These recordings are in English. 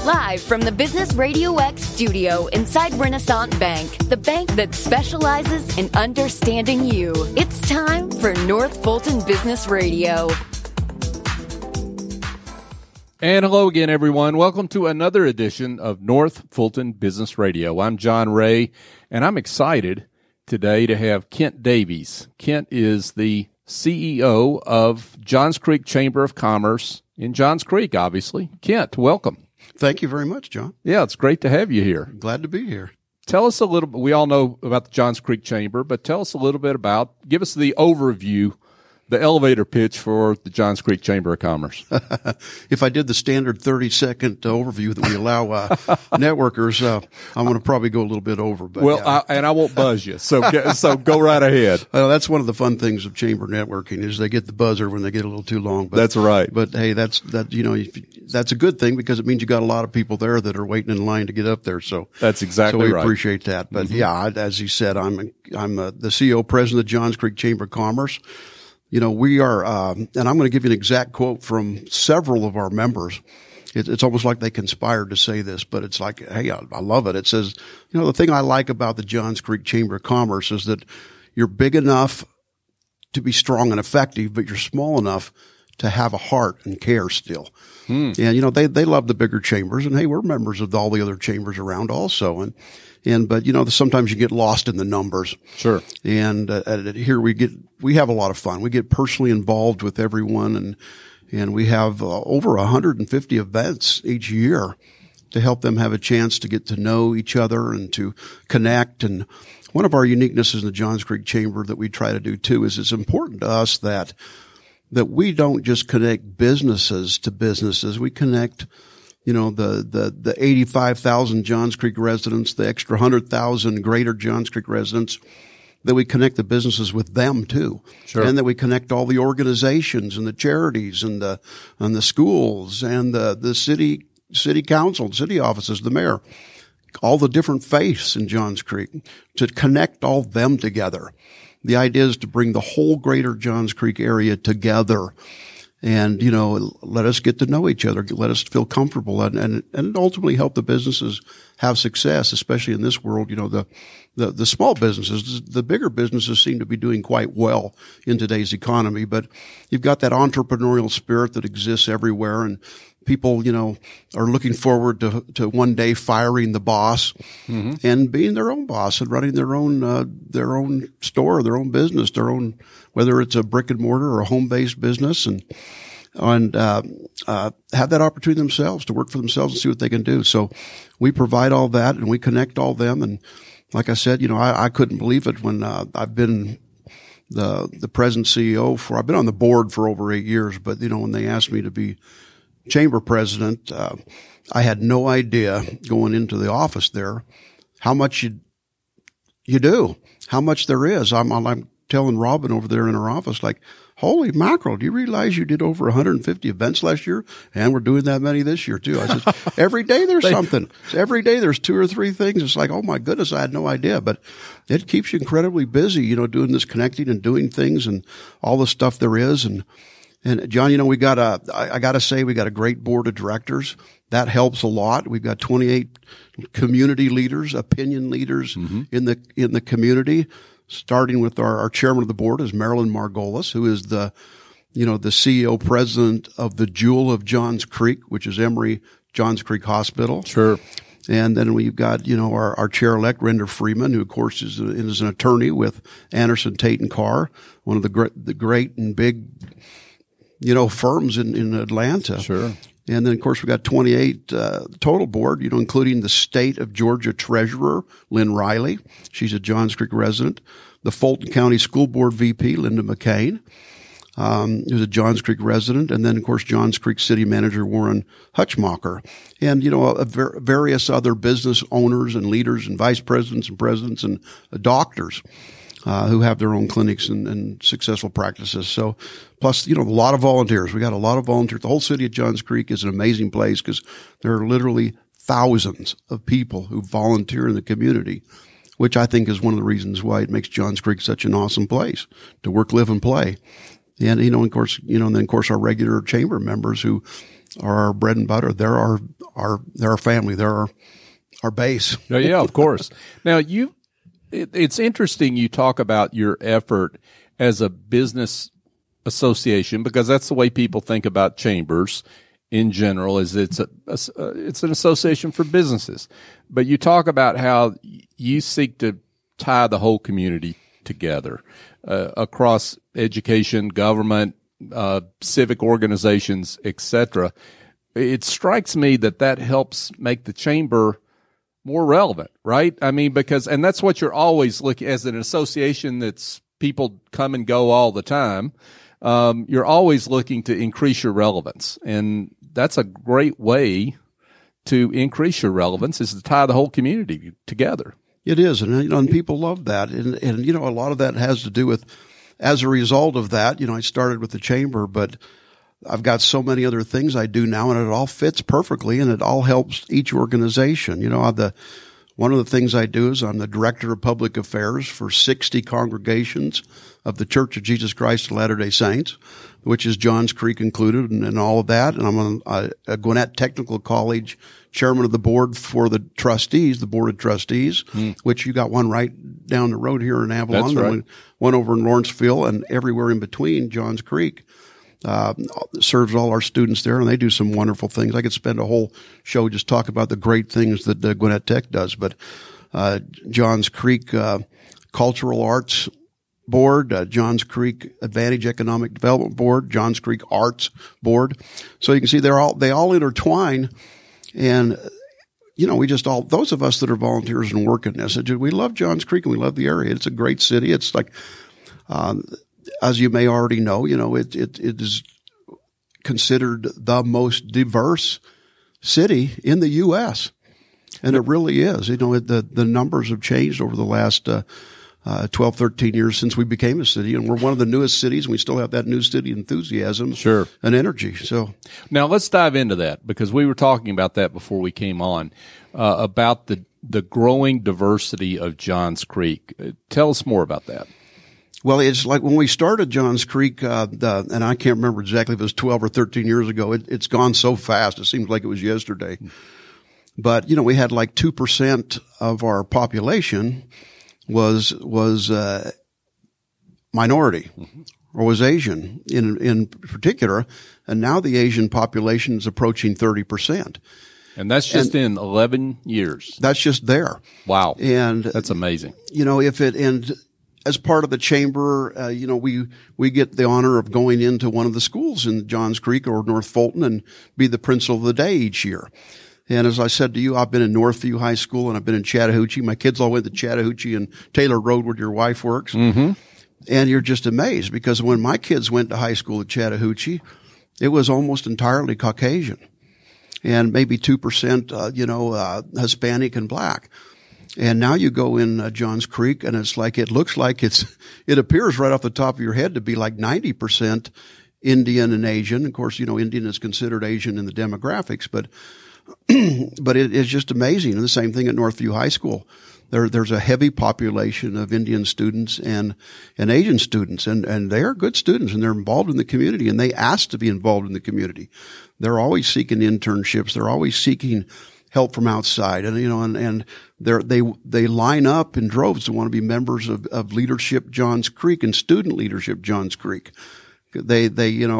Live from the Business Radio X studio inside Renaissance Bank, the bank that specializes in understanding you. It's time for North Fulton Business Radio. And hello again, everyone. Welcome to another edition of North Fulton Business Radio. I'm John Ray, and I'm excited today to have Kent Davies. Kent is the CEO of Johns Creek Chamber of Commerce in Johns Creek, obviously. Kent, welcome. Thank you very much, John. Yeah, it's great to have you here. Glad to be here. Tell us a little bit. We all know about the Johns Creek Chamber, but tell us a little bit about, give us the overview, the elevator pitch for the Johns Creek Chamber of Commerce. If I did the standard 30-second overview that we allow networkers, I'm going to probably go a little bit over. But well, yeah. I won't buzz you, so go right ahead. That's one of the fun things of chamber networking is they get the buzzer when they get a little too long. But, that's right. But hey, that's a good thing because it means you got a lot of people there that are waiting in line to get up there. So that's exactly right. So we appreciate that. But yeah, as you said, I'm the CEO president of Johns Creek Chamber of Commerce. You know, we are, and I'm going to give you an exact quote from several of our members. It's almost like they conspired to say this, but it's like, hey, I love it. It says, you know, the thing I like about the Johns Creek Chamber of Commerce is that you're big enough to be strong and effective, but you're small enough to have a heart and care still. And, you know, they love the bigger chambers, and hey, we're members of all the other chambers around also. But you know, sometimes you get lost in the numbers. Sure. And here we have a lot of fun. We get personally involved with everyone, and we have over 150 events each year to help them have a chance to get to know each other and to connect. And one of our uniquenesses in the Johns Creek Chamber that we try to do too is it's important to us that we don't just connect businesses to businesses. We connect, you know, the 85,000 Johns Creek residents, the extra 100,000 greater Johns Creek residents, that we connect the businesses with them too. Sure. And that we connect all the organizations and the charities and the schools and the city council, city offices, the mayor, all the different faiths in Johns Creek, to connect all them together. The idea is to bring the whole greater Johns Creek area together and, you know, let us get to know each other, let us feel comfortable and ultimately help the businesses have success, especially in this world. You know, the small businesses, the bigger businesses seem to be doing quite well in today's economy, but you've got that entrepreneurial spirit that exists everywhere, and people, you know, are looking forward to one day firing the boss and being their own boss and running their own store, their own business, whether it's a brick and mortar or a home-based business, and have that opportunity themselves to work for themselves and see what they can do. So we provide all that and we connect all them. And like I said, you know, I couldn't believe it when I've been the present CEO I've been on the board for over 8 years, but you know, when they asked me to be chamber president, I had no idea going into the office there how much you do, how much there is. I'm telling Robin over there in her office, like, holy mackerel, do you realize you did over 150 events last year? And we're doing that many this year too. I said, every day there's something. Every day there's 2 or 3 things. It's like, oh my goodness, I had no idea. But it keeps you incredibly busy, you know, doing this connecting and doing things and all the stuff there is. And John, you know, I gotta say, we got a great board of directors. That helps a lot. We've got 28 community leaders, opinion leaders in the community, starting with our chairman of the board is Marilyn Margolis, who is the CEO president of the Jewel of Johns Creek, which is Emory Johns Creek Hospital. Sure. And then we've got, you know, our chair-elect, Renda Freeman, who, of course, is an attorney with Anderson, Tate & Carr, one of the great and big, you know, firms in Atlanta. Sure. And then, of course, we've got 28 total board, you know, including the state of Georgia treasurer, Lynn Riley. She's a Johns Creek resident. The Fulton County School Board VP, Linda McCain, who's a Johns Creek resident. And then, of course, Johns Creek City Manager Warren Hutchmacher. And, you know, various other business owners and leaders and vice presidents and presidents and doctors who have their own clinics and successful practices. So, plus, you know, a lot of volunteers. We got a lot of volunteers. The whole city of Johns Creek is an amazing place because there are literally thousands of people who volunteer in the community, which I think is one of the reasons why it makes Johns Creek such an awesome place to work, live, and play. And, you know, of course, our regular chamber members who our bread and butter. They're our family. They're our base. Yeah, of course. Now it's interesting you talk about your effort as a business association, because that's the way people think about chambers in general, is it's an association for businesses. But you talk about how you seek to tie the whole community together across education, government, civic organizations, etc. It strikes me that helps make the chamber more relevant, right? I mean, and that's what you're always looking as an association that's people come and go all the time. You're always looking to increase your relevance, and that's a great way to increase your relevance, is to tie the whole community together. It is, and people love that, and a lot of that has to do with, as a result of that, I started with the chamber, but I've got so many other things I do now, and it all fits perfectly, and it all helps each organization. One of the things I do is I'm the director of public affairs for 60 congregations of the Church of Jesus Christ of Latter-day Saints, which is Johns Creek included and all of that. And I'm on a Gwinnett Technical College chairman of the board for the trustees, the board of trustees, which you got one right down the road here in Avalon. That's right. One over in Lawrenceville, and everywhere in between, Johns Creek. Serves all our students there, and they do some wonderful things. I could spend a whole show just talking about the great things that Gwinnett Tech does. But Johns Creek Cultural Arts Board, Johns Creek Advantage Economic Development Board, Johns Creek Arts Board. So you can see they all intertwine, and we just those of us that are volunteers and work in this, we love Johns Creek and we love the area. It's a great city. It's like. As you may already know, it is considered the most diverse city in the U.S. And it really is. The numbers have changed over the last 12, 13 years since we became a city, and we're one of the newest cities, and we still have that new city enthusiasm and energy. So now let's dive into that, because we were talking about that before we came on, about the growing diversity of Johns Creek. Tell us more about that. Well, it's like when we started Johns Creek, and I can't remember exactly if it was 12 or 13 years ago. It's gone so fast. It seems like it was yesterday. But, we had like 2% of our population was minority or was Asian in particular. And now the Asian population is approaching 30%. And that's just in 11 years. That's just there. Wow. And that's amazing. As part of the chamber, we get the honor of going into one of the schools in Johns Creek or North Fulton and be the principal of the day each year. And as I said to you, I've been in Northview High School and I've been in Chattahoochee. My kids all went to Chattahoochee and Taylor Road, where your wife works. Mm-hmm. And you're just amazed, because when my kids went to high school at Chattahoochee, it was almost entirely Caucasian and maybe 2%, Hispanic and black. And now you go in Johns Creek, and it looks like it appears right off the top of your head to be like 90% Indian and Asian. Of course, Indian is considered Asian in the demographics, but it is just amazing. And the same thing at Northview High School. There's a heavy population of Indian students and Asian students, and they are good students, and they're involved in the community, and they ask to be involved in the community. They're always seeking internships. They're always seeking help from outside, and they line up in droves to want to be members of Leadership Johns Creek and Student Leadership Johns Creek. When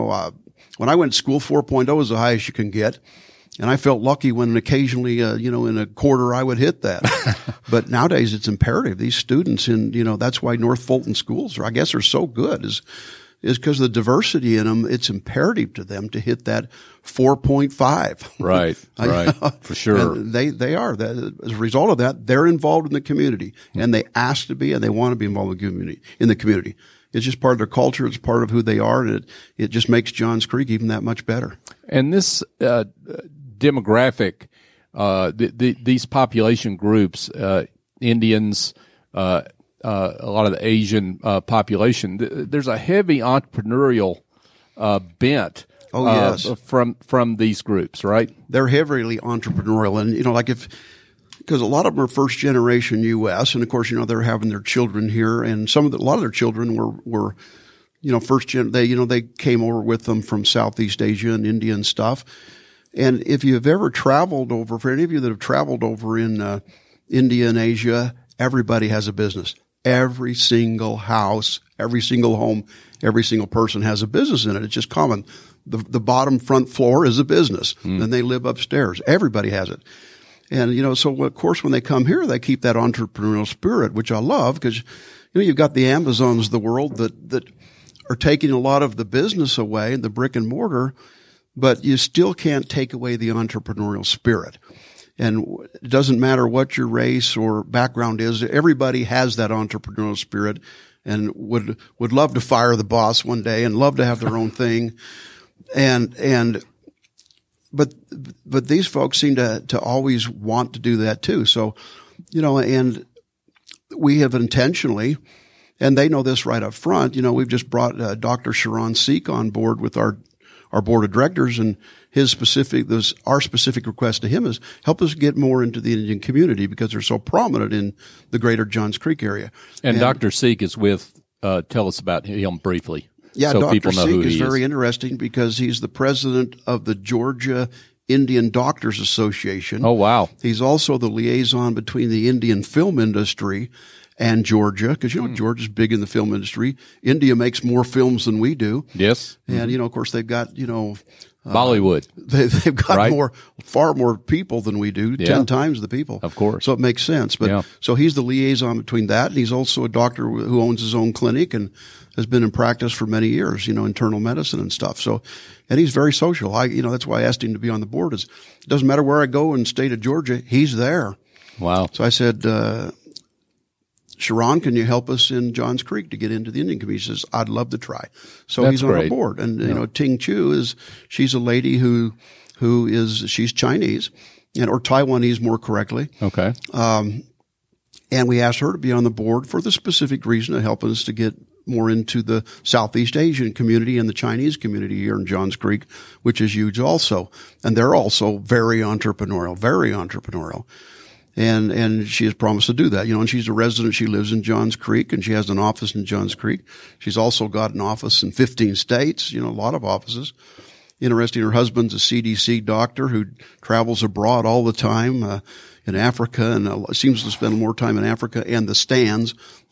I went to school, 4.0 was the highest you can get, and I felt lucky when occasionally, in a quarter I would hit that. But nowadays it's imperative. These students that's why North Fulton schools are so good is because of the diversity in them. It's imperative to them to hit that 4.5. Right, for sure. And they are. As a result of that, they're involved in the community, and they ask to be, and they want to be involved in the community. It's just part of their culture. It's part of who they are, and it just makes Johns Creek even that much better. And this demographic, these population groups, Indians, a lot of the Asian population, there's a heavy entrepreneurial bent from these groups, right? They're heavily entrepreneurial, and because a lot of them are first generation U.S., and of course they're having their children here, and a lot of their children were they came over with them from Southeast Asia and India and stuff. And if you've ever traveled over, for any of you that have traveled over in India and Asia, everybody has a business. Every single house, every single home, every single person has a business in it. It's just common. The bottom front floor is a business. Then they live upstairs. Everybody has it. And, so of course when they come here, they keep that entrepreneurial spirit, which I love because, you've got the Amazons of the world that are taking a lot of the business away, the brick and mortar, but you still can't take away the entrepreneurial spirit. And it doesn't matter what your race or background is. Everybody has that entrepreneurial spirit and would love to fire the boss one day and love to have their own thing. But these folks seem to always want to do that too. So, and we have intentionally, and they know this right up front, we've just brought Dr. Sharon Seek on board with our board of directors, and our specific request to him is help us get more into the Indian community because they're so prominent in the greater Johns Creek area. And Dr. Seek is with, tell us about him briefly. Yeah, so Dr. people know who Seek he is very interesting because he's the president of the Georgia Indian Doctors Association. Oh, wow. He's also the liaison between the Indian film industry and Georgia, because, Georgia's big in the film industry. India makes more films than we do. Yes. And, of course, they've got, Bollywood. They've got right? far more people than we do, 10 times the people. Of course. So it makes sense. But so he's the liaison between that, and he's also a doctor who owns his own clinic and has been in practice for many years, internal medicine and stuff. So, and he's very social. That's why I asked him to be on the board. It doesn't matter where I go in the state of Georgia, he's there. Wow. So I said, Sharon, can you help us in Johns Creek to get into the Indian community? He says, I'd love to try. So That's he's on great. our board. And, Ting Chu she's a lady she's Chinese or Taiwanese more correctly. Okay. And we asked her to be on the board for the specific reason to help us to get more into the Southeast Asian community and the Chinese community here in Johns Creek, which is huge also. And they're also very entrepreneurial. And she has promised to do that, and she's a resident. She lives in Johns Creek and she has an office in Johns Creek. She's also got an office in 15 states, a lot of offices. Interesting. Her husband's a CDC doctor who travels abroad all the time, in Africa and seems to spend more time in Africa and the stands,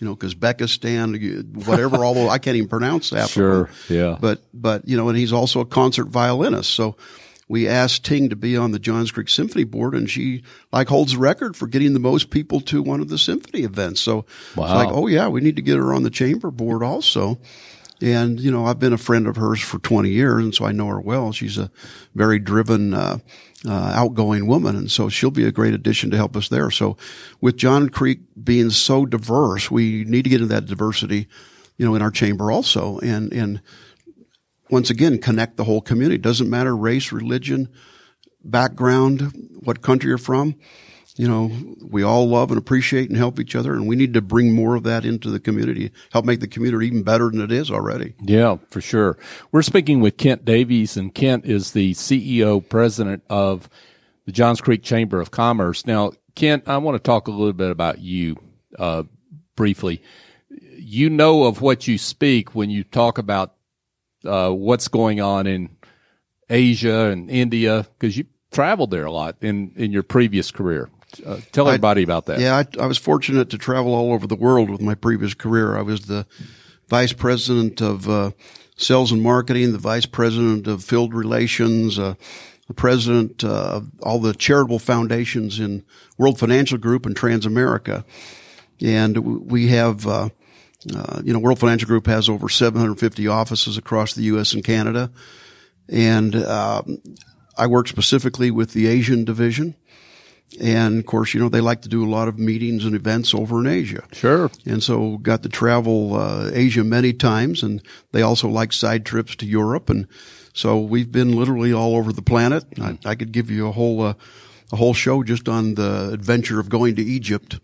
Uzbekistan, whatever, although I can't even pronounce that. Sure. Yeah. But, and he's also a concert violinist. So, we asked Ting to be on the Johns Creek Symphony Board, and she holds the record for getting the most people to one of the symphony events. So wow. It's oh yeah, we need to get her on the chamber board also. And, I've been a friend of hers for 20 years, and so I know her well. She's a very driven, outgoing woman, and so she'll be a great addition to help us there. So with Johns Creek being so diverse, we need to get into that diversity, in our chamber also. And once again, connect the whole community. It doesn't matter race, religion, background, what country you're from. We all love and appreciate and help each other, and we need to bring more of that into the community, help make the community even better than it is already. Yeah, for sure. We're speaking with Kent Davies, and Kent is the CEO, president of the Johns Creek Chamber of Commerce. Now, Kent, I want to talk a little bit about you briefly. You know of what you speak when you talk about what's going on in Asia and India, because you traveled there a lot in your previous career. Tell everybody about that. Yeah, I was fortunate to travel all over the world with my previous career. I was the vice president of sales and marketing, the vice president of field relations, the president of all the charitable foundations in World Financial Group and Transamerica. And we have World Financial Group has over 750 offices across the U.S. and Canada. And I work specifically with the Asian division. And of course, they like to do a lot of meetings and events over in Asia. Sure. And so got to travel Asia many times, and they also like side trips to Europe. And so we've been literally all over the planet. I could give you a whole show just on the adventure of going to Egypt.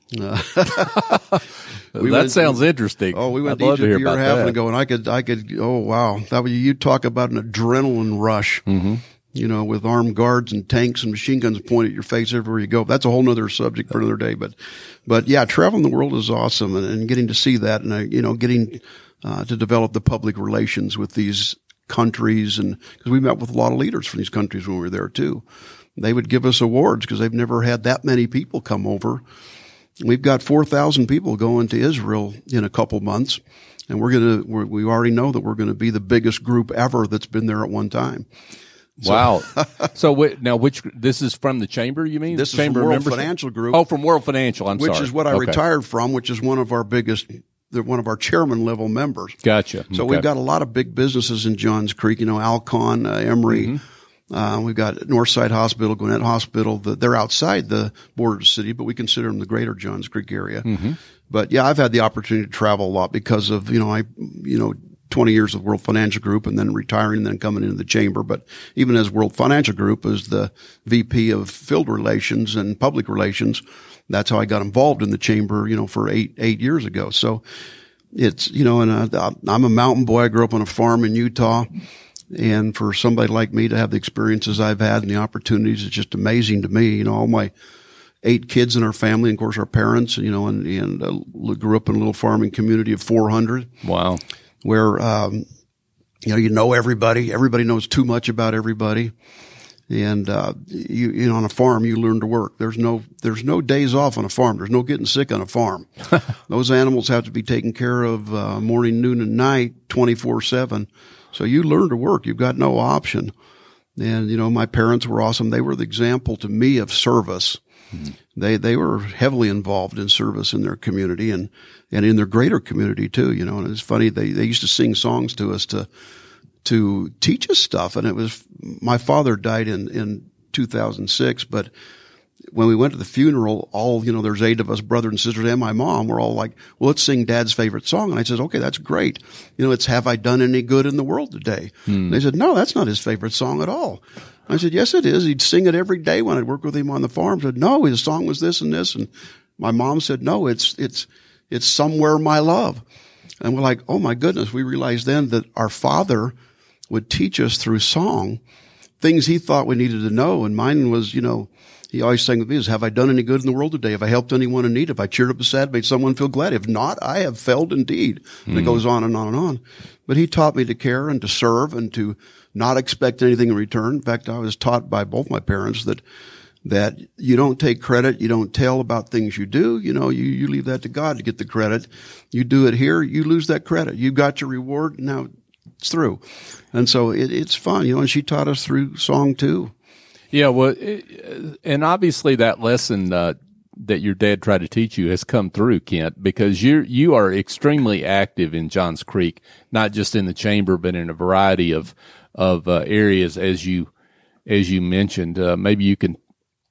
That sounds interesting. Oh, we went to Egypt a year and a half ago, and I could, oh wow. You talk about an adrenaline rush. Mm-hmm. With armed guards and tanks and machine guns pointed at your face everywhere you go. That's a whole nother subject for another day. But yeah, traveling the world is awesome, and getting to see that, and getting to develop the public relations with these countries. And because we met with a lot of leaders from these countries when we were there too. They would give us awards because they've never had that many people come over. We've got 4,000 people going to Israel in a couple months. And we already know that we're going to be the biggest group ever that's been there at one time. Wow. So now this is from the chamber, you mean? This is Chamber from World membership? Financial Group. Oh, from World Financial. I'm sorry. Which is what I retired from, which is one of our chairman level members. Gotcha. So we've got a lot of big businesses in Johns Creek, Alcon, Emory. Mm-hmm. We've got Northside Hospital, Gwinnett Hospital. They're outside the border of the city, but we consider them the greater Johns Creek area. Mm-hmm. But yeah, I've had the opportunity to travel a lot because of, 20 years with World Financial Group and then retiring and then coming into the chamber. But even as World Financial Group as the VP of Field Relations and Public Relations, that's how I got involved in the chamber, for eight years ago. So it's, and I'm a mountain boy. I grew up on a farm in Utah. And for somebody like me to have the experiences I've had and the opportunities, it's just amazing to me. All my 8 kids in our family, and of course our parents, and grew up in a little farming community of 400. Wow. Where, you know everybody. Everybody knows too much about everybody. And, on a farm, you learn to work. There's no days off on a farm. There's no getting sick on a farm. Those animals have to be taken care of, morning, noon, and night, 24/7. So you learn to work. You've got no option. And, my parents were awesome. They were the example to me of service. Mm-hmm. They were heavily involved in service in their community and in their greater community too, and it's funny. They used to sing songs to us to teach us stuff. And it was, my father died in 2006, but when we went to the funeral, all, there's 8 of us, brothers and sisters and my mom, were all like, well, let's sing Dad's favorite song. And I said, okay, that's great. It's Have I Done Any Good in the World Today? And they said, no, that's not his favorite song at all. I said, yes, it is. He'd sing it every day when I'd work with him on the farm. I said, no, his song was this and this. And my mom said, no, it's Somewhere My Love. And we're like, oh my goodness. We realized then that our father would teach us through song things he thought we needed to know. And mine was, he always sang with me is, have I done any good in the world today? Have I helped anyone in need? Have I cheered up the sad, made someone feel glad? If not, I have failed indeed. And it goes on and on and on. But he taught me to care and to serve and to not expect anything in return. In fact, I was taught by both my parents that you don't take credit. You don't tell about things you do. You leave that to God to get the credit. You do it here, you lose that credit. You got your reward. Now it's through. And so it's fun, and she taught us through song too. Yeah, well, and obviously that lesson that your dad tried to teach you has come through, Kent, because you are extremely active in Johns Creek, not just in the chamber, but in a variety of areas, as you mentioned. Maybe you can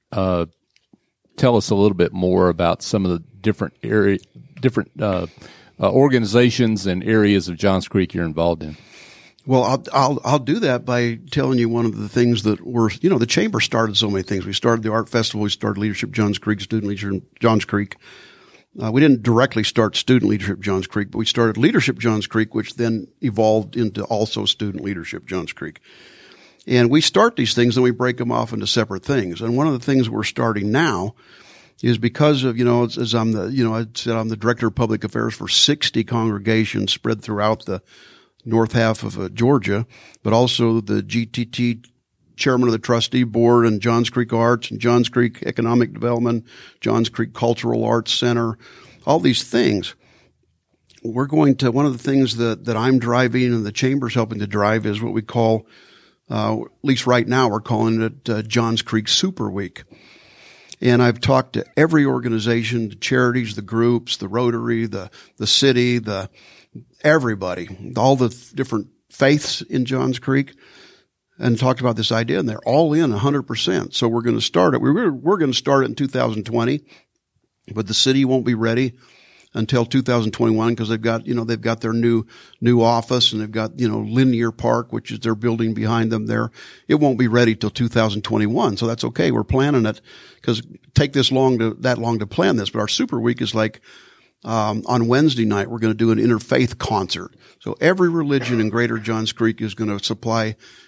tell us a little bit more about some of the different organizations and areas of Johns Creek you're involved in. Well, I'll do that by telling you one of the things that the chamber started so many things. We started the art festival. We started Leadership Johns Creek, Student Leadership Johns Creek. We didn't directly start Student Leadership Johns Creek, but we started Leadership Johns Creek, which then evolved into also Student Leadership Johns Creek. And we start these things and we break them off into separate things. And one of the things we're starting now is because of, as I'm the director of public affairs for 60 congregations spread throughout the north half of Georgia, but also the GTT chairman of the trustee board and Johns Creek Arts and Johns Creek Economic Development, Johns Creek Cultural Arts Center, all these things. We're going to, one of the things that I'm driving and the chamber's helping to drive is what we call, at least right now, we're calling it Johns Creek Super Week. And I've talked to every organization, the charities, the groups, the Rotary, the city, everybody, all the different faiths in Johns Creek, and talked about this idea, and they're all in 100%. So we're going to start it. We're going to start it in 2020, but the city won't be ready until 2021 because they've got their new office and they've got, Linear Park, which is their building behind them there. It won't be ready till 2021. So that's okay. We're planning it because it take that long to plan this. But our Super Week is like, on Wednesday night, we're going to do an interfaith concert. So every religion in Greater Johns Creek is going to supply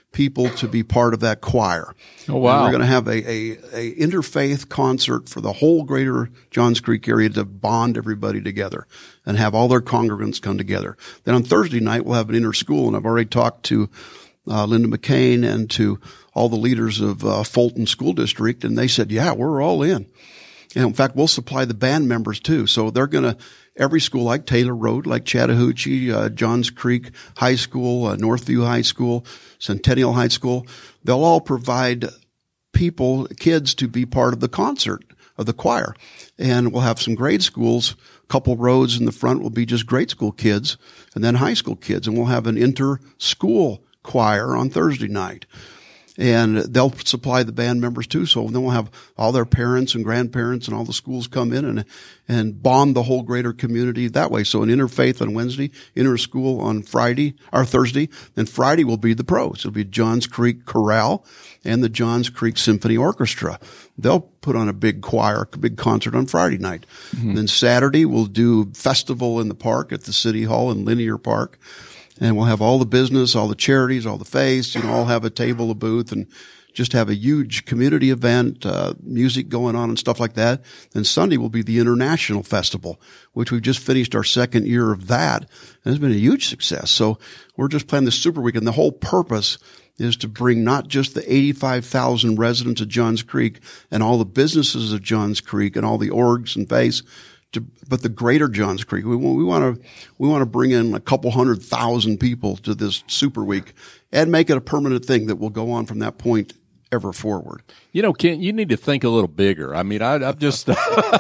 people to be part of that choir. Oh, wow. And we're going to have a interfaith concert for the whole greater Johns Creek area to bond everybody together and have all their congregants come together. Then on Thursday night, we'll have an inter-school, and I've already talked to Linda McCain and to all the leaders of Fulton School District, and they said, yeah, we're all in. And in fact, we'll supply the band members too. So they're going to, every school like Taylor Road, like Chattahoochee, Johns Creek High School, Northview High School, Centennial High School, they'll all provide kids to be part of the concert of the choir. And we'll have some grade schools. A couple rows in the front will be just grade school kids and then high school kids. And we'll have an inter-school choir on Thursday night. And they'll supply the band members too. So then we'll have all their parents and grandparents and all the schools come in and bond the whole greater community that way. So an interfaith on Wednesday, inter-school on Friday or Thursday. Then Friday will be the pros. It'll be Johns Creek Chorale and the Johns Creek Symphony Orchestra. They'll put on a big big concert on Friday night. Mm-hmm. And then Saturday we'll do festival in the park at the City Hall in Linear Park. And we'll have all the business, all the charities, all the faiths, all have a table, a booth, and just have a huge community event, music going on and stuff like that. Then Sunday will be the International Festival, which we've just finished our second year of that. And it's been a huge success. So we're just planning this super week. And the whole purpose is to bring not just the 85,000 residents of Johns Creek and all the businesses of Johns Creek and all the orgs and faiths, but the greater Johns Creek. We want to bring in a couple 100,000 people to this super week and make it a permanent thing that will go on from that point ever forward. Kent, you need to think a little bigger. I mean, I'm just,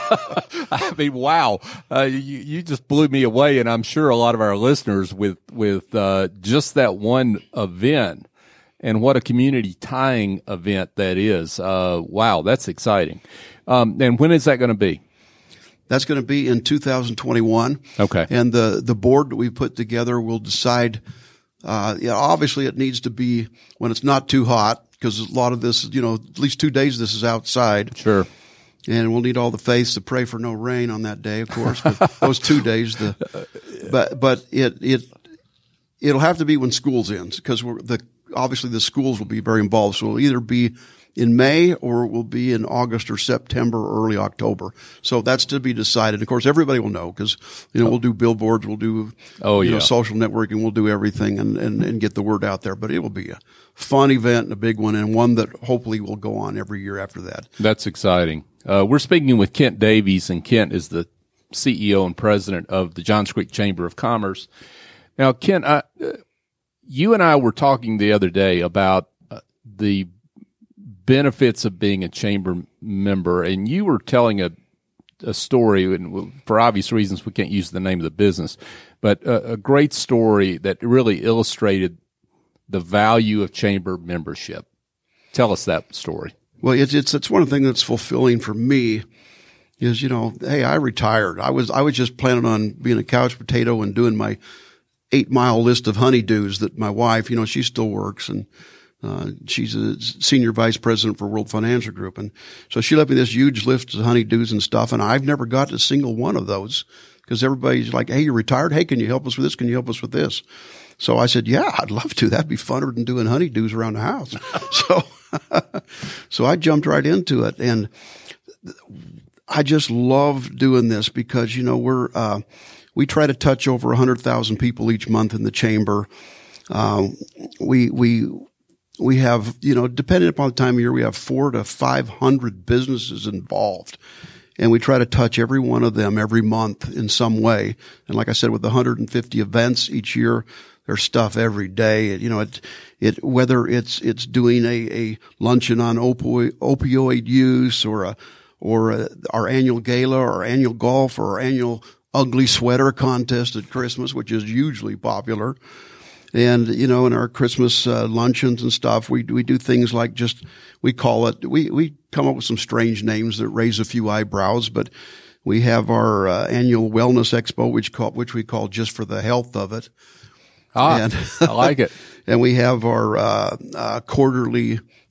wow. You just blew me away. And I'm sure a lot of our listeners with just that one event and what a community tying event that is. Wow. That's exciting. And when is that going to be? That's going to be in 2021. Okay. And the board that we put together will decide, obviously it needs to be when it's not too hot, because a lot of this, at least 2 days this is outside. Sure. And we'll need all the faiths to pray for no rain on that day, of course. But those 2 days, but it'll have to be when school's ends, because obviously the schools will be very involved. So it'll either be in May or it will be in August or September or early October. So that's to be decided. Of course, everybody will know because, we'll do billboards, we'll do, social networking, we'll do everything and get the word out there. But it will be a fun event and a big one, and one that hopefully will go on every year after that. That's exciting. We're speaking with Kent Davies, and Kent is the CEO and president of the Johns Creek Chamber of Commerce. Now, Kent, you and I were talking the other day about the benefits of being a chamber member, and you were telling a story, and for obvious reasons we can't use the name of the business, but a great story that really illustrated the value of chamber membership. Tell us that story. Well, it's one of the things that's fulfilling for me is, hey, I retired. I was just planning on being a couch potato and doing my 8-mile list of honeydews that my wife, she still works, and she's a senior vice president for World Financial Group. And so she left me this huge list of honeydews and stuff. And I've never got a single one of those because everybody's like, hey, you're retired. Hey, can you help us with this? Can you help us with this? So I said, yeah, I'd love to. That'd be funner than doing honeydews around the house. So I jumped right into it. And I just love doing this because, we try to touch over 100,000 people each month in the chamber. We have, depending upon the time of year, we have 400 to 500 businesses involved. And we try to touch every one of them every month in some way. And like I said, with 150 events each year, there's stuff every day. Whether it's doing a luncheon on opioid use or our annual gala or our annual golf or our annual ugly sweater contest at Christmas, which is hugely popular. And, in our Christmas luncheons and stuff, we do things like we come up with some strange names that raise a few eyebrows, but we have our annual wellness expo, which we call Just for the Health of It. I like it. And we have our quarterly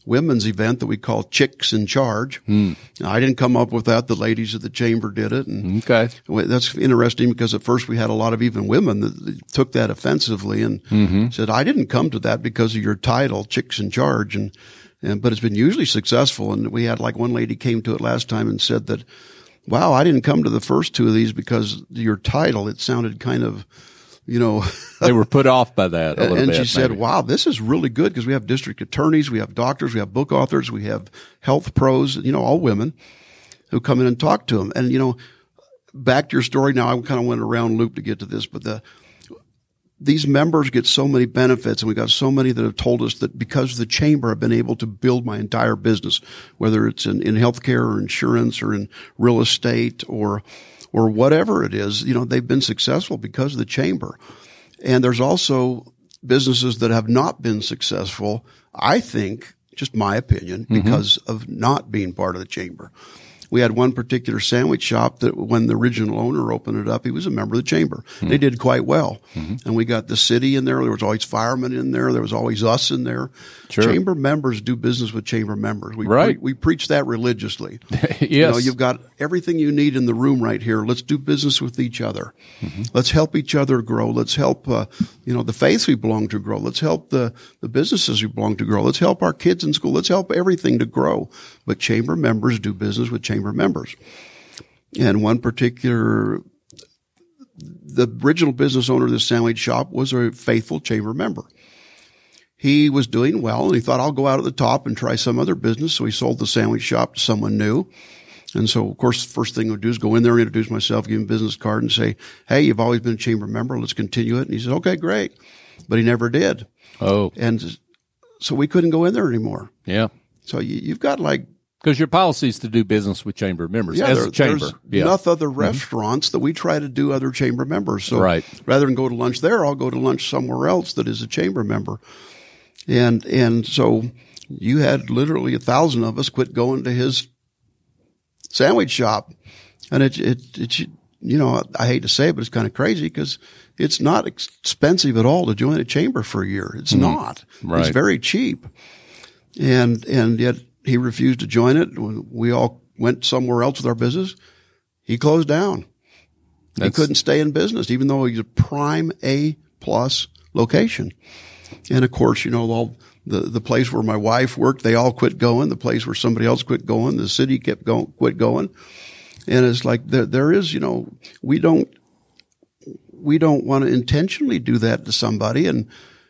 women's event that we call Chicks in Charge. Now, I didn't come up with that. The ladies of the chamber did it. And that's interesting because at first we had a lot of even women that took that offensively and said, I didn't come to that because of your title, Chicks in Charge. But it's been usually successful. And we had like one lady came to it last time and said that, wow, I didn't come to the first two of these because your title, it sounded kind of, they were put off by that a little and bit. And she said, maybe. wow, this is really good because we have district attorneys, we have doctors, we have book authors, we have health pros, all women who come in and talk to them. And, back to your story now, I kind of went around loop to get to this, but these members get so many benefits, and we got so many that have told us that because of the chamber, I've been able to build my entire business, whether it's in healthcare or insurance or in real estate or whatever it is. They've been successful because of the chamber. And there's also businesses that have not been successful, I think, just my opinion, because of not being part of the chamber. We had one particular sandwich shop that when the original owner opened it up, he was a member of the chamber. They did quite well. And we got the city in there. There was always firemen in there. There was always us in there. Sure. Chamber members do business with chamber members. We preach that religiously. Yes. You've got everything you need in the room right here. Let's do business with each other. Let's help each other grow. Let's help, the faiths we belong to grow. Let's help the businesses we belong to grow. Let's help our kids in school. Let's help everything to grow. But chamber members do business with chamber members. And one particular, the original business owner of this sandwich shop was a faithful chamber member. He was doing well and he thought, I'll go out at the top and try some other business. So he sold the sandwich shop to someone new. And so, of course, the first thing I would do is go in there and introduce myself, give him a business card and say, hey, you've always been a chamber member. Let's continue it. And he said, okay, great. But he never did. Oh. And so we couldn't go in there anymore. Yeah. So you've got like, because your policy is to do business with chamber members as a chamber. There's enough other restaurants that we try to do other chamber members. So rather than go to lunch there, I'll go to lunch somewhere else that is a chamber member. And so you had literally 1,000 of us quit going to his sandwich shop. And I hate to say it, but it's kind of crazy because it's not expensive at all to join a chamber for a year. It's not. Right. It's very cheap. And yet he refused to join it. When we all went somewhere else with our business, he closed down. He couldn't stay in business, even though he's a prime A+ location. And of course, all the place where my wife worked, they all quit going. The place where somebody else quit going, the city quit going. And it's like there is, we don't want to intentionally do that to somebody. And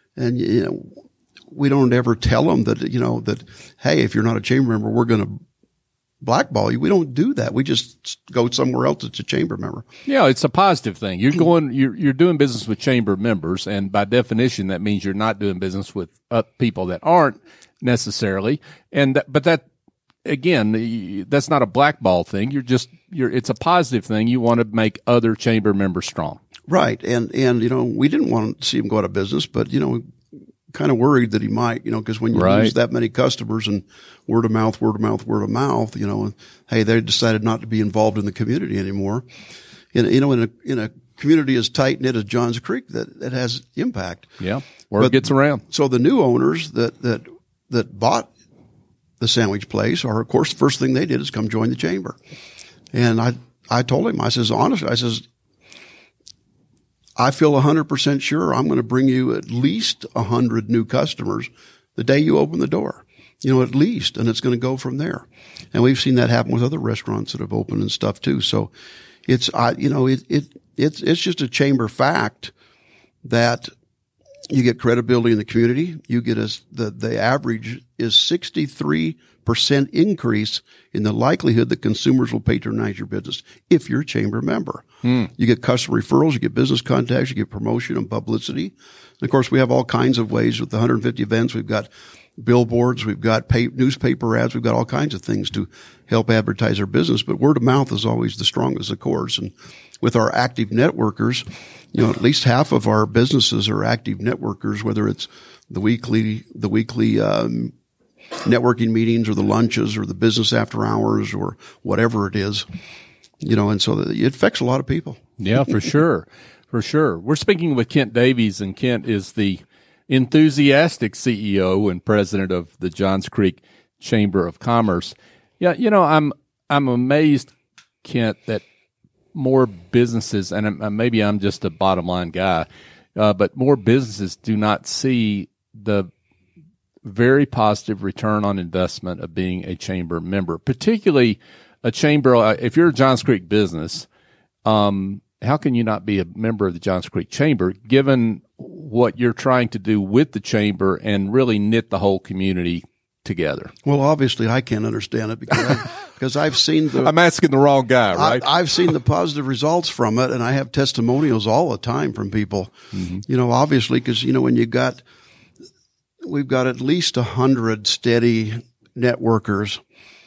we don't ever tell them that, hey, if you're not a chamber member, we're going to blackball you. We don't do that. We just go somewhere else that's a chamber member. Yeah, it's a positive thing. You're doing business with chamber members, and by definition, that means you're not doing business with people that aren't necessarily. But that, again, that's not a blackball thing. It's a positive thing. You want to make other chamber members strong. Right. And we didn't want to see him go out of business, but, kind of worried that he might, because when you lose that many customers and word of mouth, hey, they decided not to be involved in the community anymore. In a community as tight knit as Johns Creek, that has impact. Yeah. Word gets around. So the new owners that bought the sandwich place are, of course, the first thing they did is come join the chamber. And I told him, I says, honestly, I feel 100% sure I'm going to bring you at least 100 new customers the day you open the door, at least, and it's going to go from there. And we've seen that happen with other restaurants that have opened and stuff too. So it's just a chamber fact that you get credibility in the community. You get the average is 63% increase in the likelihood that consumers will patronize your business if you're a chamber member. You get customer referrals, you get business contacts, you get promotion and publicity. And of course, we have all kinds of ways with the 150 events. We've got billboards, we've got newspaper ads, we've got all kinds of things to help advertise our business. But word of mouth is always the strongest, of course. And with our active networkers, at least half of our businesses are active networkers, whether it's the weekly networking meetings or the lunches or the business after hours or whatever it is, and so it affects a lot of people. Yeah, for sure. For sure. We're speaking with Kent Davies, and Kent is the enthusiastic CEO and president of the Johns Creek Chamber of Commerce. Yeah, I'm amazed, Kent, that more businesses, and maybe I'm just a bottom line guy, but more businesses do not see the very positive return on investment of being a chamber member, particularly a chamber. If you're a Johns Creek business, how can you not be a member of the Johns Creek Chamber, given what you're trying to do with the chamber and really knit the whole community together? Well, obviously, I can't understand it because I've seen the. I'm asking the wrong guy, right? I've seen the positive results from it, and I have testimonials all the time from people. Mm-hmm. Obviously, because when we've got at least 100 steady networkers,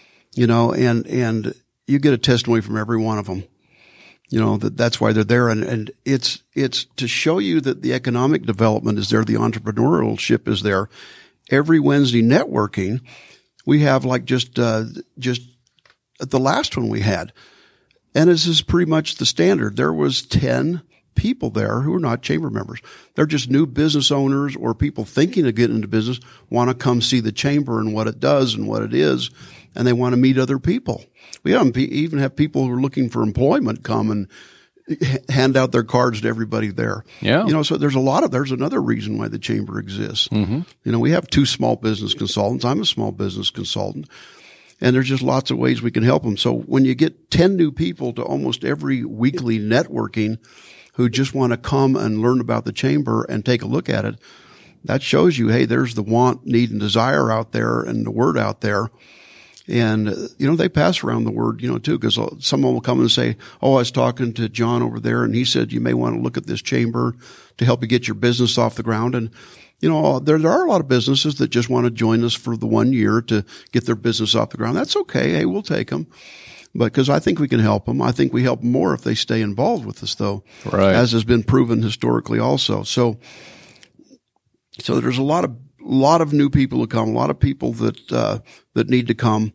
and you get a testimony from every one of them. That's why they're there. And it's to show you that the economic development is there. The entrepreneurship is there. Every Wednesday networking, we have just the last one we had. And this is pretty much the standard. There was 10 people there who are not chamber members. They're just new business owners or people thinking of getting into business, want to come see the chamber and what it does and what it is. And they want to meet other people. We even have people who are looking for employment come and hand out their cards to everybody there. Yeah. So there's another reason why the chamber exists. Mm-hmm. We have 2 small business consultants. I'm a small business consultant. And there's just lots of ways we can help them. So when you get 10 new people to almost every weekly networking who just want to come and learn about the chamber and take a look at it, that shows you, hey, there's the want, need, and desire out there and the word out there. And, they pass around the word, too, because someone will come and say, oh, I was talking to John over there and he said you may want to look at this chamber to help you get your business off the ground. And, there are a lot of businesses that just want to join us for the 1 year to get their business off the ground. That's okay. Hey, we'll take them. But because I think we can help them. I think we help more if they stay involved with us, though, right, as has been proven historically also. So there's a lot of new people who come, a lot of people that need to come.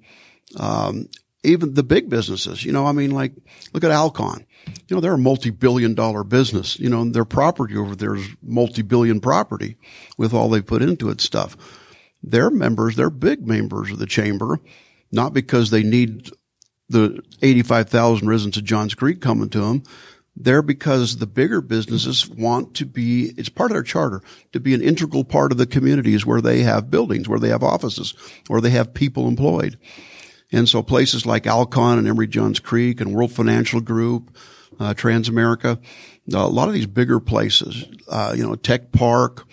Even the big businesses, look at Alcon. They're a multi-billion-dollar business. Their property over there is multi-billion property with all they put into it stuff. They're big members of the chamber, not because they need the 85,000 residents of Johns Creek coming to them. They're because the bigger businesses want to be, it's part of their charter, to be an integral part of the communities where they have buildings, where they have offices, where they have people employed. And so places like Alcon and Emory Johns Creek and World Financial Group, Transamerica, a lot of these bigger places, Tech Park,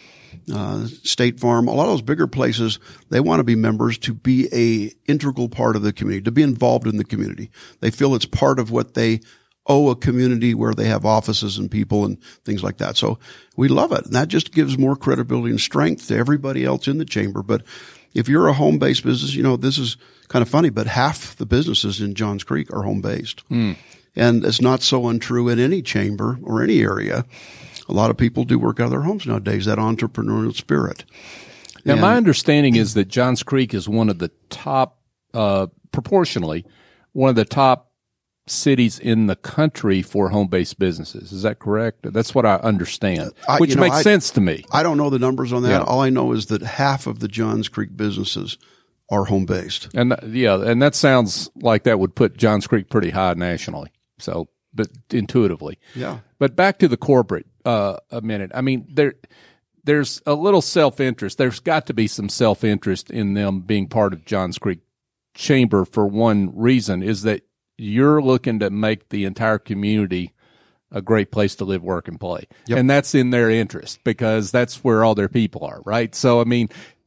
State Farm, a lot of those bigger places, they want to be members to be a integral part of the community, to be involved in the community. They feel it's part of what they owe a community where they have offices and people and things like that. So we love it. And that just gives more credibility and strength to everybody else in the chamber. But if you're a home-based business, this is kind of funny, but half the businesses in Johns Creek are home-based. And it's not so untrue in any chamber or any area. A lot of people do work out of their homes nowadays, that entrepreneurial spirit. Now, my understanding is that Johns Creek is one of the top, proportionally, one of the top cities in the country for home-based businesses. Is that correct? That's what I understand, which makes sense to me. I don't know the numbers on that. Yeah. All I know is that half of the Johns Creek businesses are home-based. And and that sounds like that would put Johns Creek pretty high nationally. So, but intuitively. Yeah. But back to the corporate, a minute. I mean, there's a little self-interest. There's got to be some self-interest in them being part of Johns Creek Chamber for one reason, is that you're looking to make the entire community a great place to live, work, and play. Yep. And that's in their interest because that's where all their people are, right? So, I mean,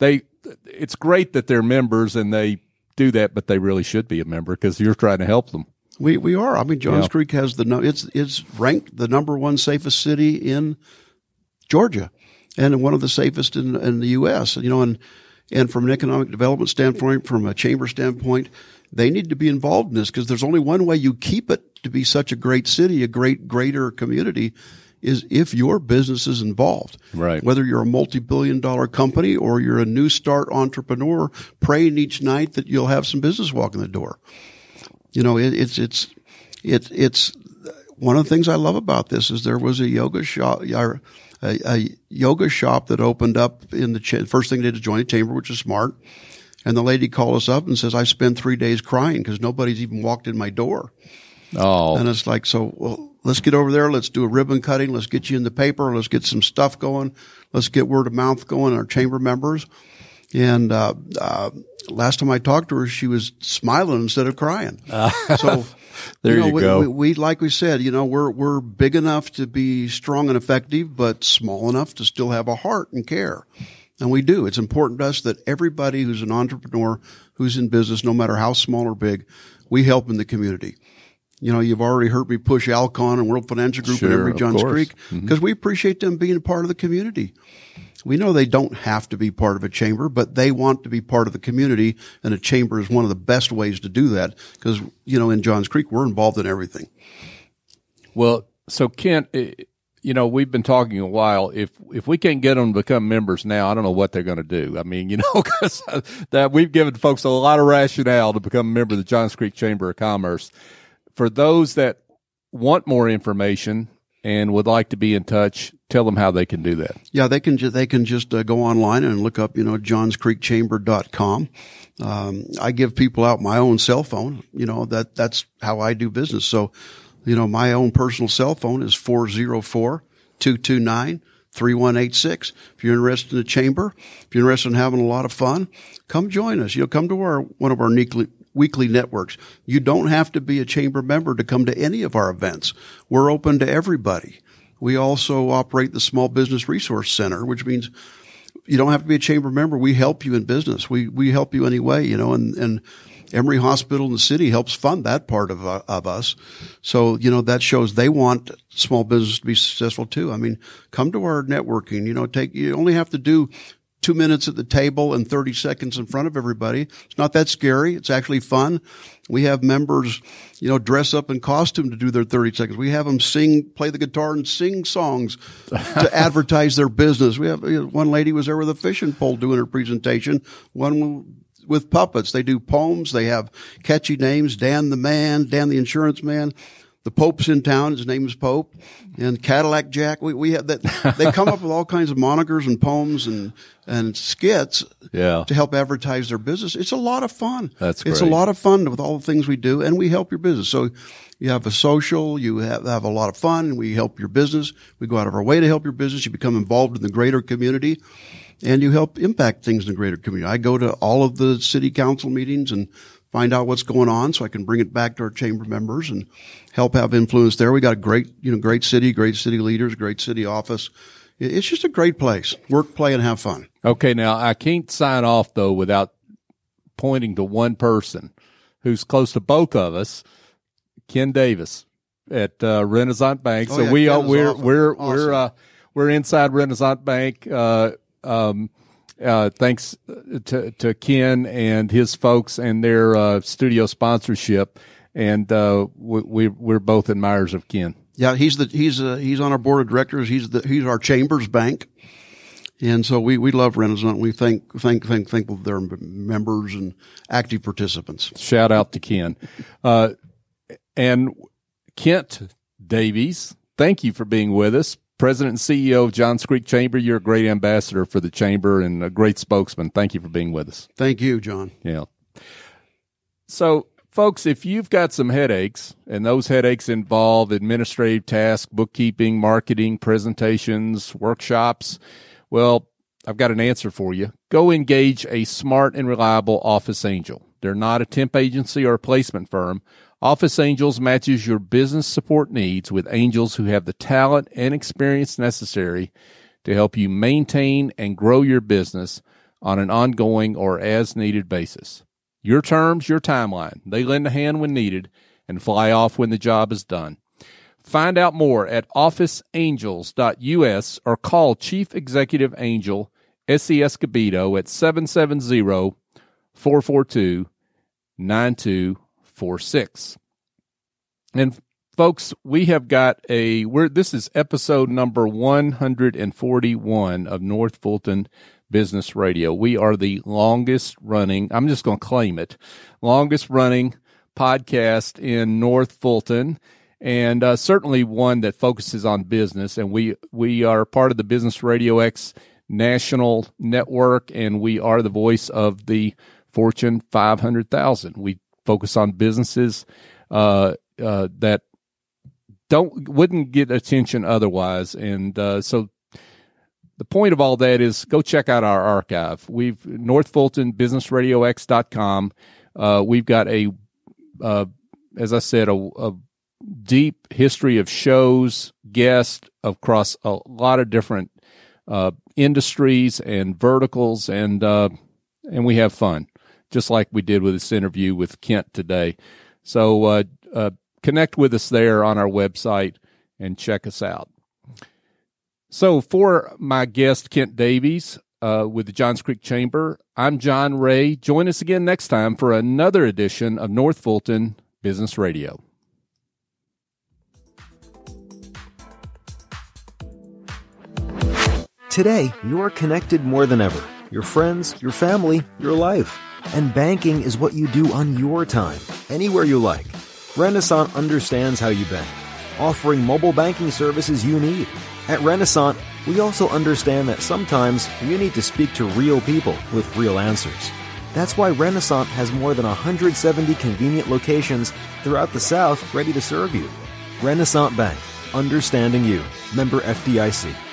it's great that they're members and they do that, but they really should be a member because you're trying to help them. We are. I mean, Johns Creek has it's ranked the number 1 safest city in Georgia and one of the safest in the U.S. And from an economic development standpoint, from a chamber standpoint, they need to be involved in this because there's only one way you keep it to be such a great city, a greater community, is if your business is involved. Right. Whether you're a multi-billion-dollar company or you're a new start entrepreneur praying each night that you'll have some business walk in the door. It's one of the things I love about this is there was a yoga a yoga shop that opened up in the first thing they did is join the chamber, which is smart. And the lady called us up and says, I spent 3 days crying because nobody's even walked in my door. Oh. And it's like, so, well, let's get over there. Let's do a ribbon cutting. Let's get you in the paper. Let's get some stuff going. Let's get word of mouth going, our chamber members. And, last time I talked to her, she was smiling instead of crying. So there you go. We, like we said, we're big enough to be strong and effective, but small enough to still have a heart and care. And we do. It's important to us that everybody who's an entrepreneur, who's in business, no matter how small or big, we help in the community. You've already heard me push Alcon and World Financial Group and Emory Johns Creek because we appreciate them being a part of the community. We know they don't have to be part of a chamber, but they want to be part of the community, and a chamber is one of the best ways to do that because, in Johns Creek, we're involved in everything. Well, so Kent, we've been talking a while. If we can't get them to become members now, I don't know what they're going to do. I mean, because that we've given folks a lot of rationale to become a member of the Johns Creek Chamber of Commerce. For those that want more information and would like to be in touch, tell them how they can do that. Yeah, they can just go online and look up, johnscreekchamber.com. I give people out my own cell phone. That's how I do business. So, my own personal cell phone is 404-229-3186. If you're interested in the chamber, if you're interested in having a lot of fun, come join us. Come to one of our weekly networks. You don't have to be a chamber member to come to any of our events. We're open to everybody. We also operate the Small Business Resource Center, which means you don't have to be a chamber member. We help you in business. We help you anyway, and Emory Hospital in the city helps fund that part of us. So, that shows they want small business to be successful too. I mean, come to our networking, you only have to do 2 minutes at the table and 30 seconds in front of everybody. It's not that scary. It's actually fun. We have members, dress up in costume to do their 30 seconds. We have them play the guitar and sing songs to advertise their business. We have one lady was there with a fishing pole doing her presentation. One with puppets. They do poems. They have catchy names. Dan the Man, Dan the Insurance Man. The Pope's in town. His name is Pope. And Cadillac Jack. We have that. They come up with all kinds of monikers and poems and skits to help advertise their business. It's a lot of fun. That's great. It's a lot of fun with all the things we do, and we help your business. So you have a social, you have a lot of fun, and we help your business. We go out of our way to help your business. You become involved in the greater community, and you help impact things in the greater community. I go to all of the city council meetings and find out what's going on so I can bring it back to our chamber members and help have influence there. We got a great city leaders, great city office. It's just a great place. Work, play, and have fun. Okay. Now I can't sign off though without pointing to one person who's close to both of us, Ken Davis at Renaissance Bank. Oh, so yeah, we're awesome. We're inside Renaissance Bank. Thanks to Ken and his folks and their studio sponsorship, and we're both admirers of Ken. Yeah, he's on our board of directors. He's our chambers bank, and so we love Renaissance. We thank their members and active participants. Shout out to Ken, and Kent Davies. Thank you for being with us. President and CEO of Johns Creek Chamber. You're a great ambassador for the chamber and a great spokesman. Thank you for being with us. Thank you, John. Yeah. So, folks, if you've got some headaches, and those headaches involve administrative tasks, bookkeeping, marketing, presentations, workshops, well, I've got an answer for you. Go engage a smart and reliable office angel. They're not a temp agency or a placement firm. Office Angels matches your business support needs with angels who have the talent and experience necessary to help you maintain and grow your business on an ongoing or as-needed basis. Your terms, your timeline. They lend a hand when needed and fly off when the job is done. Find out more at officeangels.us or call Chief Executive Angel S.E. Escobedo at 770-442-9246. And folks, we have got this is episode number 141 of North Fulton Business Radio. We are the longest running, I'm just going to claim it, longest running podcast in North Fulton. and certainly one that focuses on business. And we are part of the Business Radio X national network, and we are the voice of the Fortune 500,000. We focus on businesses that wouldn't get attention otherwise. And so the point of all that is go check out our archive. We've North Fulton BusinessRadioX.com. We've got as I said, a deep history of shows, guests across a lot of different industries and verticals, and we have fun, just like we did with this interview with Kent today. So connect with us there on our website and check us out. So for my guest, Kent Davies, with the Johns Creek Chamber, I'm John Ray. Join us again next time for another edition of North Fulton Business Radio. Today, you're connected more than ever. Your friends, your family, your life. And banking is what you do on your time, anywhere you like. Renaissance understands how you bank, offering mobile banking services you need. At Renaissance, we also understand that sometimes you need to speak to real people with real answers. That's why Renaissance has more than 170 convenient locations throughout the South ready to serve you. Renaissance Bank, understanding you. Member FDIC.